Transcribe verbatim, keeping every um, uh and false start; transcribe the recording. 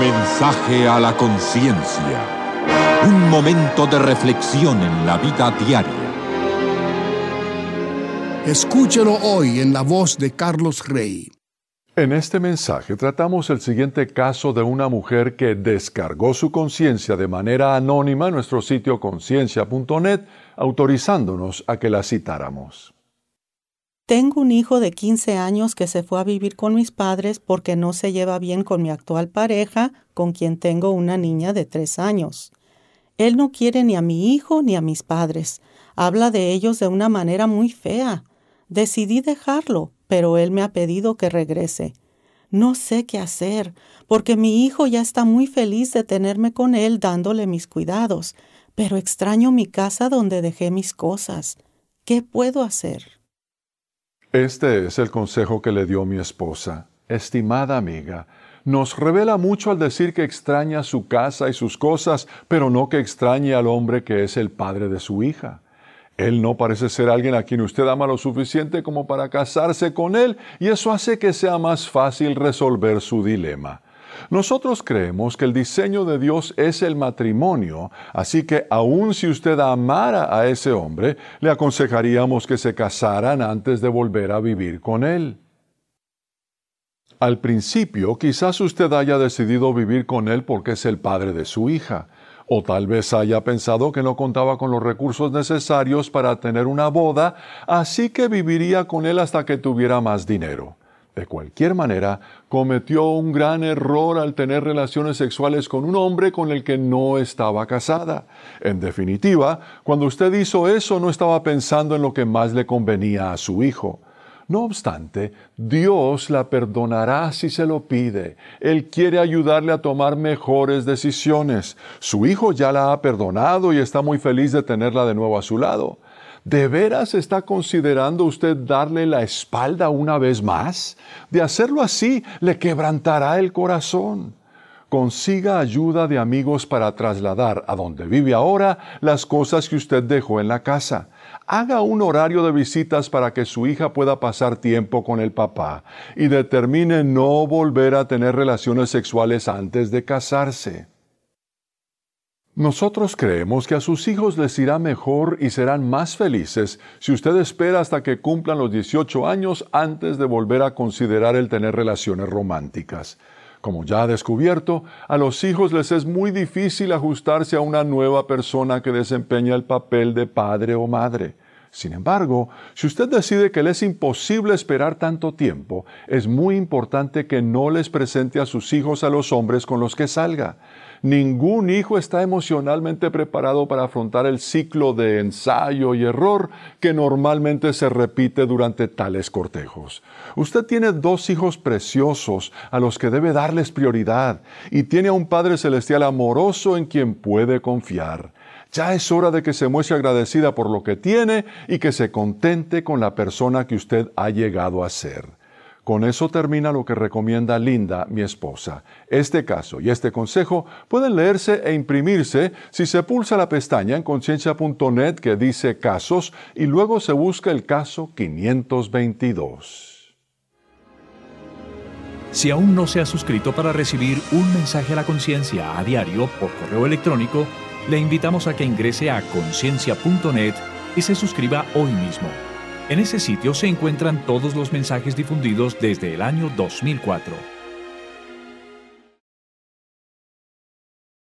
Mensaje a la conciencia. Un momento de reflexión en la vida diaria. Escúchelo hoy en la voz de Carlos Rey. En este mensaje tratamos el siguiente caso de una mujer que descargó su conciencia de manera anónima en nuestro sitio conciencia punto net, autorizándonos a que la citáramos. Tengo un hijo de quince años que se fue a vivir con mis padres porque no se lleva bien con mi actual pareja, con quien tengo una niña de tres años. Él no quiere ni a mi hijo ni a mis padres. Habla de ellos de una manera muy fea. Decidí dejarlo, pero él me ha pedido que regrese. No sé qué hacer, porque mi hijo ya está muy feliz de tenerme con él dándole mis cuidados, pero extraño mi casa donde dejé mis cosas. ¿Qué puedo hacer? Este es el consejo que le dio mi esposa. Estimada amiga, nos revela mucho al decir que extraña su casa y sus cosas, pero no que extrañe al hombre que es el padre de su hija. Él no parece ser alguien a quien usted ama lo suficiente como para casarse con él, y eso hace que sea más fácil resolver su dilema. Nosotros creemos que el diseño de Dios es el matrimonio, así que aun si usted amara a ese hombre, le aconsejaríamos que se casaran antes de volver a vivir con él. Al principio, quizás usted haya decidido vivir con él porque es el padre de su hija, o tal vez haya pensado que no contaba con los recursos necesarios para tener una boda, así que viviría con él hasta que tuviera más dinero. De cualquier manera, cometió un gran error al tener relaciones sexuales con un hombre con el que no estaba casada. En definitiva, cuando usted hizo eso, no estaba pensando en lo que más le convenía a su hijo. No obstante, Dios la perdonará si se lo pide. Él quiere ayudarle a tomar mejores decisiones. Su hijo ya la ha perdonado y está muy feliz de tenerla de nuevo a su lado. ¿De veras está considerando usted darle la espalda una vez más? De hacerlo así, le quebrantará el corazón. Consiga ayuda de amigos para trasladar a donde vive ahora las cosas que usted dejó en la casa. Haga un horario de visitas para que su hija pueda pasar tiempo con el papá y determine no volver a tener relaciones sexuales antes de casarse. Nosotros creemos que a sus hijos les irá mejor y serán más felices si usted espera hasta que cumplan los dieciocho años antes de volver a considerar el tener relaciones románticas. Como ya ha descubierto, a los hijos les es muy difícil ajustarse a una nueva persona que desempeña el papel de padre o madre. Sin embargo, si usted decide que le es imposible esperar tanto tiempo, es muy importante que no les presente a sus hijos a los hombres con los que salga. Ningún hijo está emocionalmente preparado para afrontar el ciclo de ensayo y error que normalmente se repite durante tales cortejos. Usted tiene dos hijos preciosos a los que debe darles prioridad y tiene a un Padre Celestial amoroso en quien puede confiar. Ya es hora de que se muestre agradecida por lo que tiene y que se contente con la persona que usted ha llegado a ser. Con eso termina lo que recomienda Linda, mi esposa. Este caso y este consejo pueden leerse e imprimirse si se pulsa la pestaña en conciencia punto net que dice Casos y luego se busca el caso quinientos veintidós. Si aún no se ha suscrito para recibir un mensaje a la conciencia a diario por correo electrónico, le invitamos a que ingrese a conciencia punto net y se suscriba hoy mismo. En ese sitio se encuentran todos los mensajes difundidos desde el año dos mil cuatro.